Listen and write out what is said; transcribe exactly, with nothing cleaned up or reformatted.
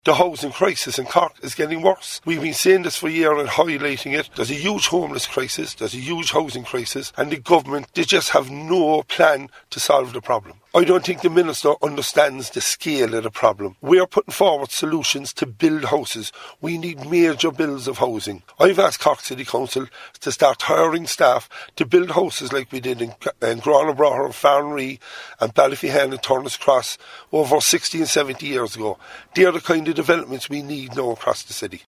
The housing crisis in Cork is getting worse. We've been saying this for a year and highlighting it. There's a huge homeless crisis, there's a huge housing crisis, and the government, they just have no plan to solve the problem. I don't think the Minister understands the scale of the problem. We are putting forward solutions to build houses. We need major builds of housing. I've asked Cork City Council to start hiring staff to build houses like we did in, in Granabraher, Farnree and Ballyphehane and Turner's Cross over sixty and seventy years ago. They're the kind of developments we need now across the city.